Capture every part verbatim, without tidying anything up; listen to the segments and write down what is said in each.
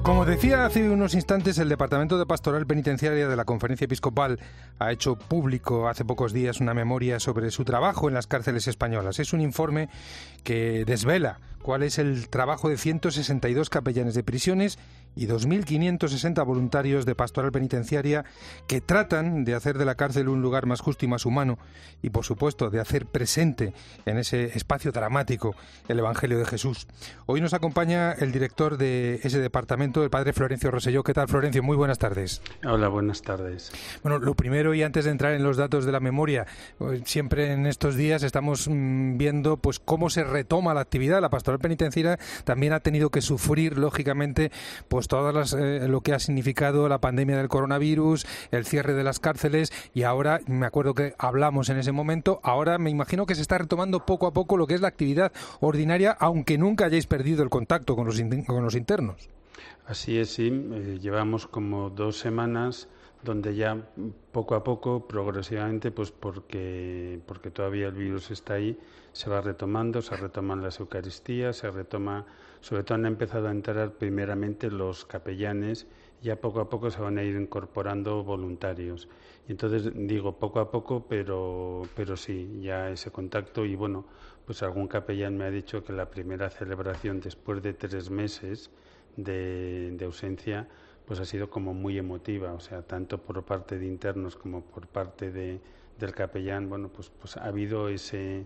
Como decía hace unos instantes, el Departamento de Pastoral Penitenciaria de la Conferencia Episcopal ha hecho público hace pocos días una memoria sobre su trabajo en las cárceles españolas. Es un informe que desvela cuál es el trabajo de ciento sesenta y dos capellanes de prisiones y dos mil quinientos sesenta voluntarios de pastoral penitenciaria que tratan de hacer de la cárcel un lugar más justo y más humano y, por supuesto, de hacer presente en ese espacio dramático el Evangelio de Jesús. Hoy nos acompaña el director de ese departamento, el padre Florencio Rosselló. ¿Qué tal, Florencio? Muy buenas tardes. Hola, buenas tardes. Bueno, lo primero, y antes de entrar en los datos de la memoria, siempre en estos días estamos mmm, viendo pues cómo se retoma la actividad. La pastoral penitenciaria también ha tenido que sufrir, lógicamente, pues todas las, eh, lo que ha significado la pandemia del coronavirus, el cierre de las cárceles, y ahora, me acuerdo que hablamos en ese momento, ahora me imagino que se está retomando poco a poco lo que es la actividad ordinaria, aunque nunca hayáis perdido el contacto con los, in- con los internos. Así es, sí. Eh, llevamos como dos semanas donde ya poco a poco, progresivamente, pues porque, porque todavía el virus está ahí, se va retomando, se retoman las Eucaristías, se retoma, sobre todo han empezado a entrar primeramente los capellanes, ya poco a poco se van a ir incorporando voluntarios. Y entonces digo poco a poco, pero, pero sí, ya ese contacto. Y bueno, pues algún capellán me ha dicho que la primera celebración después de tres meses de, de ausencia pues ha sido como muy emotiva, o sea, tanto por parte de internos como por parte de, del capellán. Bueno, pues, pues ha habido ese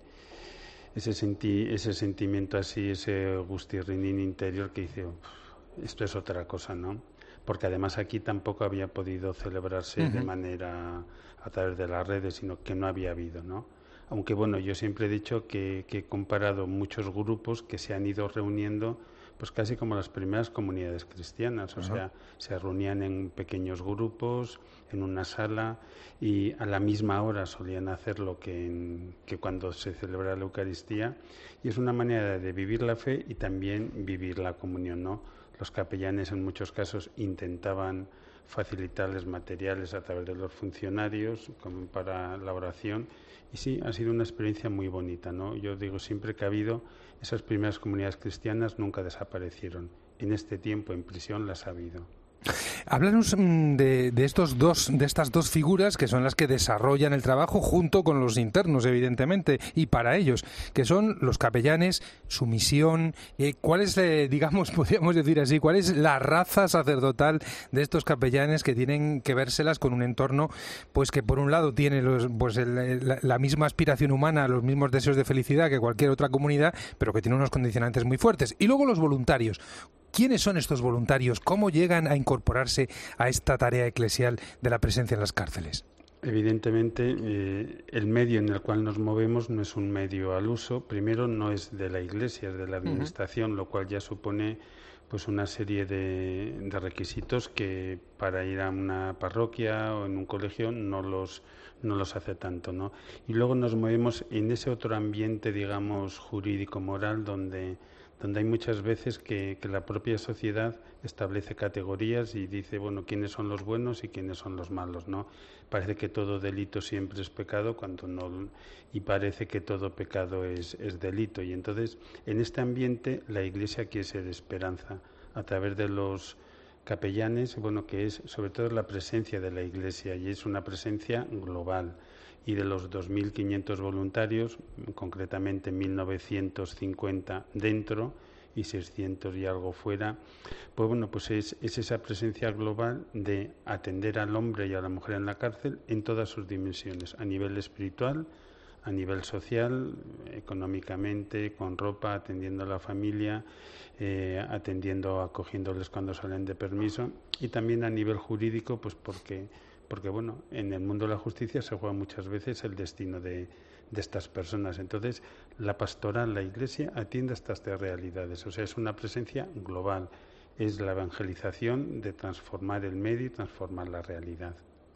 ese, senti, ese sentimiento así, ese gustirrinín interior que dice, esto es otra cosa, ¿no? Porque además aquí tampoco había podido celebrarse uh-huh. de manera a través de las redes, sino que no había habido, ¿no? Aunque bueno, yo siempre he dicho que, que he comparado muchos grupos que se han ido reuniendo pues casi como las primeras comunidades cristianas, o uh-huh. sea, se reunían en pequeños grupos, en una sala, y a la misma hora solían hacer lo que, en, que cuando se celebra la Eucaristía, y es una manera de vivir la fe y también vivir la comunión, ¿no? Los capellanes en muchos casos intentaban facilitarles materiales a través de los funcionarios como para la oración, y sí, ha sido una experiencia muy bonita, ¿no? Yo digo siempre que ha habido esas primeras comunidades cristianas, nunca desaparecieron. En este tiempo en prisión las ha habido. Háblanos de, de estos dos, de estas dos figuras que son las que desarrollan el trabajo junto con los internos, evidentemente, y para ellos, que son los capellanes, su misión. Eh, ¿Cuál es, eh, digamos, podríamos decir así, cuál es la raza sacerdotal de estos capellanes que tienen que vérselas con un entorno, pues que por un lado tiene los, pues el, la, la misma aspiración humana, los mismos deseos de felicidad que cualquier otra comunidad, pero que tiene unos condicionantes muy fuertes? Y luego los voluntarios. ¿Quiénes son estos voluntarios? ¿Cómo llegan a incorporarse a esta tarea eclesial de la presencia en las cárceles? Evidentemente, eh, el medio en el cual nos movemos no es un medio al uso. Primero, no es de la Iglesia, es de la Administración, uh-huh. lo cual ya supone pues una serie de, de requisitos que para ir a una parroquia o en un colegio no los no los hace tanto, ¿no? Y luego nos movemos en ese otro ambiente, digamos, jurídico-moral, donde donde hay muchas veces que, que la propia sociedad establece categorías y dice, bueno, quiénes son los buenos y quiénes son los malos, ¿no? Parece que todo delito siempre es pecado, cuando no, y parece que todo pecado es, es delito. Y entonces, en este ambiente, la Iglesia quiere ser esperanza a través de los capellanes, bueno, que es sobre todo la presencia de la Iglesia, y es una presencia global. Y de los dos mil quinientos voluntarios, concretamente mil novecientos cincuenta dentro y seiscientos y algo fuera, pues bueno, pues es, es esa presencia global de atender al hombre y a la mujer en la cárcel en todas sus dimensiones, a nivel espiritual, a nivel social, económicamente, con ropa, atendiendo a la familia, eh, atendiendo, acogiéndoles cuando salen de permiso, y también a nivel jurídico, pues porque porque bueno, en el mundo de la justicia se juega muchas veces el destino de, de estas personas. Entonces, la pastoral, la Iglesia, atiende a estas tres realidades. O sea, es una presencia global. Es la evangelización de transformar el medio y transformar la realidad.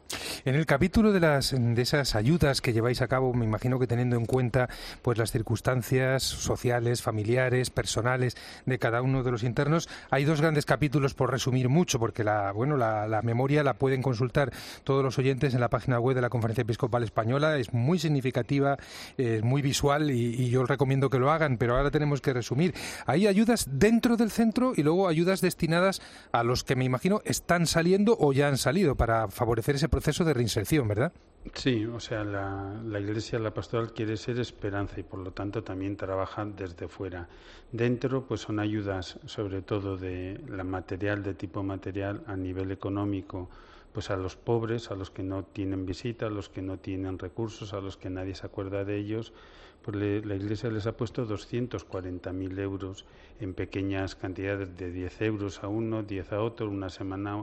En el capítulo de las de esas ayudas que lleváis a cabo, me imagino que teniendo en cuenta pues las circunstancias sociales, familiares, personales de cada uno de los internos, hay dos grandes capítulos, por resumir mucho, porque la bueno la, la memoria la pueden consultar todos los oyentes en la página web de la Conferencia Episcopal Española. Es muy significativa, es muy visual y, y yo os recomiendo que lo hagan, pero ahora tenemos que resumir. Hay ayudas dentro del centro y luego ayudas destinadas a los que me imagino están saliendo o ya han salido para favorecer ese proceso de reinserción, ¿verdad? Sí, o sea, la, la Iglesia, la pastoral quiere ser esperanza y por lo tanto también trabaja desde fuera. Dentro, pues son ayudas sobre todo de la material, de tipo material a nivel económico, pues a los pobres, a los que no tienen visita, a los que no tienen recursos, a los que nadie se acuerda de ellos. Pues le, la Iglesia les ha puesto doscientos cuarenta mil euros en pequeñas cantidades de diez euros a uno, diez a otro, una semana.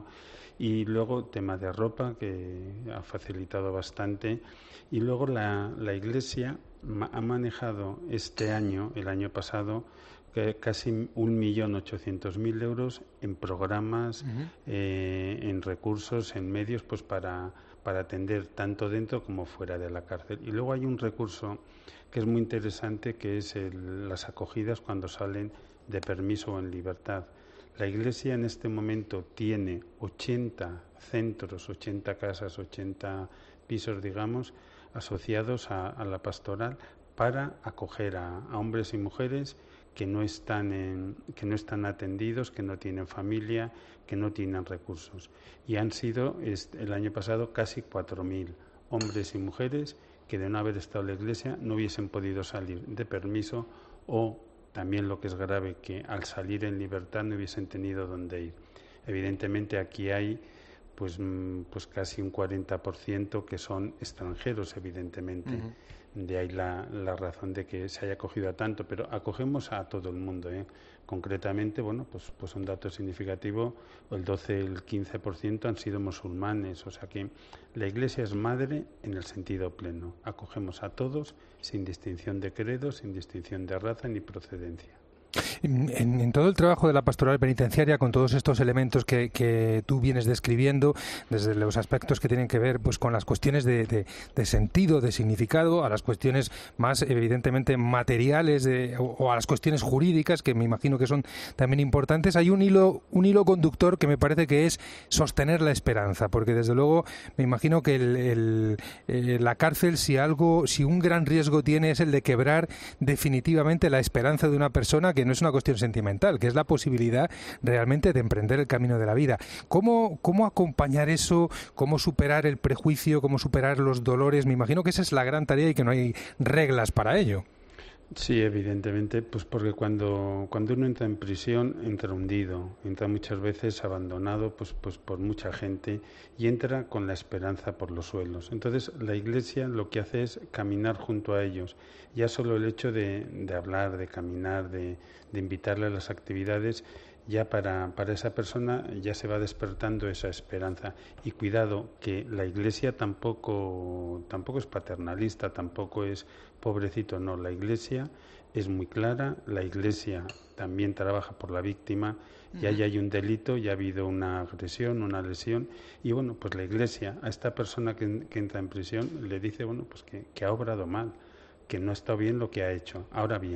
Y luego tema de ropa, que ha facilitado bastante. Y luego la, la Iglesia ma, ha manejado este año, el año pasado, que casi un millón ochocientos mil euros en programas, uh-huh. eh, en recursos, en medios, pues para, para atender tanto dentro como fuera de la cárcel. Y luego hay un recurso que es muy interesante, que es el, las acogidas cuando salen de permiso o en libertad. La Iglesia en este momento tiene ochenta centros, ochenta casas, ochenta pisos, digamos, asociados a, a la pastoral para acoger a, a hombres y mujeres que no están en, que no están atendidos, que no tienen familia, que no tienen recursos. Y han sido el año pasado casi cuatro mil hombres y mujeres que de no haber estado en la Iglesia no hubiesen podido salir de permiso o también lo que es grave, que al salir en libertad no hubiesen tenido dónde ir. Evidentemente aquí hay pues, pues casi un cuarenta por ciento que son extranjeros, evidentemente. Uh-huh. De ahí la, la razón de que se haya acogido a tanto, pero acogemos a todo el mundo, ¿eh? Concretamente, bueno, pues, pues un dato significativo, el doce, el quince por ciento han sido musulmanes, o sea que la Iglesia es madre en el sentido pleno. Acogemos a todos sin distinción de credo, sin distinción de raza ni procedencia. En, en todo el trabajo de la pastoral penitenciaria, con todos estos elementos que, que tú vienes describiendo, desde los aspectos que tienen que ver pues con las cuestiones de, de, de sentido, de significado, a las cuestiones más evidentemente materiales de, o, o a las cuestiones jurídicas, que me imagino que son también importantes, hay un hilo, un hilo conductor que me parece que es sostener la esperanza, porque desde luego me imagino que el, el, eh, la cárcel, si algo, si un gran riesgo tiene, es el de quebrar definitivamente la esperanza de una persona, que no es una cuestión sentimental, que es la posibilidad realmente de emprender el camino de la vida. ¿Cómo, cómo acompañar eso? ¿Cómo superar el prejuicio? ¿Cómo superar los dolores? Me imagino que esa es la gran tarea y que no hay reglas para ello. Sí, evidentemente, pues porque cuando, cuando uno entra en prisión, entra hundido, entra muchas veces abandonado pues, pues por mucha gente y entra con la esperanza por los suelos. Entonces, la Iglesia lo que hace es caminar junto a ellos. Ya solo el hecho de, de hablar, de caminar, de, de invitarle a las actividades, ya para, para esa persona ya se va despertando esa esperanza. Y cuidado, que la Iglesia tampoco, tampoco es paternalista, tampoco es pobrecito, no. La Iglesia es muy clara, la Iglesia también trabaja por la víctima, y ahí hay un delito, ya ha habido una agresión, una lesión, y bueno, pues la Iglesia a esta persona que, que entra en prisión le dice, bueno, pues que, que ha obrado mal, que no está bien lo que ha hecho. Ahora bien,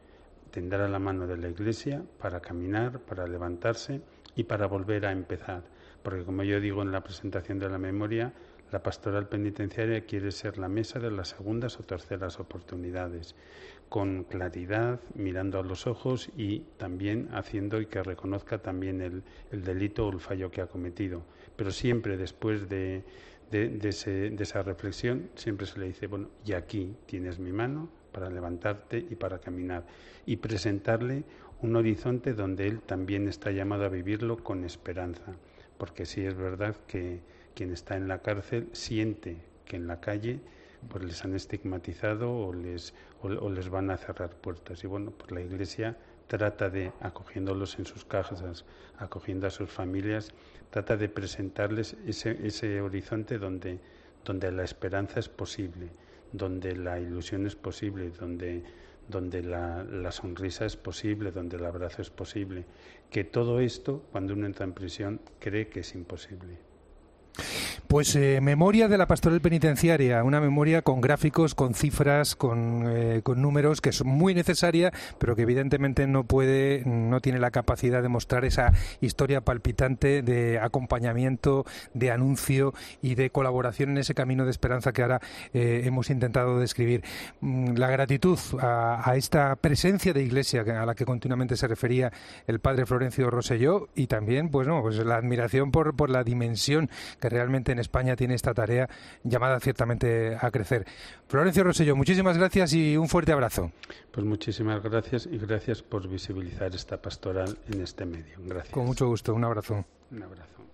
tendrá la mano de la Iglesia para caminar, para levantarse y para volver a empezar. Porque como yo digo en la presentación de la memoria, la pastoral penitenciaria quiere ser la mesa de las segundas o terceras oportunidades, con claridad, mirando a los ojos y también haciendo y que reconozca también el, el delito o el fallo que ha cometido. Pero siempre después de, de, de, ese, de esa reflexión, siempre se le dice, bueno, y aquí tienes mi mano para levantarte y para caminar, y presentarle un horizonte donde él también está llamado a vivirlo con esperanza, porque sí es verdad que quien está en la cárcel siente que en la calle pues les han estigmatizado o les, o, o les van a cerrar puertas, y bueno, pues la Iglesia trata de, acogiéndolos en sus casas, acogiendo a sus familias, trata de presentarles ese, ese horizonte donde, donde la esperanza es posible, donde la ilusión es posible, donde, donde la, la sonrisa es posible, donde el abrazo es posible. Que todo esto, cuando uno entra en prisión, cree que es imposible. Pues eh, memoria de la pastoral penitenciaria, una memoria con gráficos, con cifras, con, eh, con números, que es muy necesaria, pero que evidentemente no puede, no tiene la capacidad de mostrar esa historia palpitante de acompañamiento, de anuncio y de colaboración en ese camino de esperanza que ahora eh, hemos intentado describir. La gratitud a, a esta presencia de Iglesia a la que continuamente se refería el padre Florencio Rosselló, y también pues no, pues la admiración por, por la dimensión que realmente en España tiene esta tarea llamada ciertamente a crecer. Florencio Rosselló, muchísimas gracias y un fuerte abrazo. Pues muchísimas gracias y gracias por visibilizar esta pastoral en este medio. Gracias. Con mucho gusto, un abrazo. Un abrazo.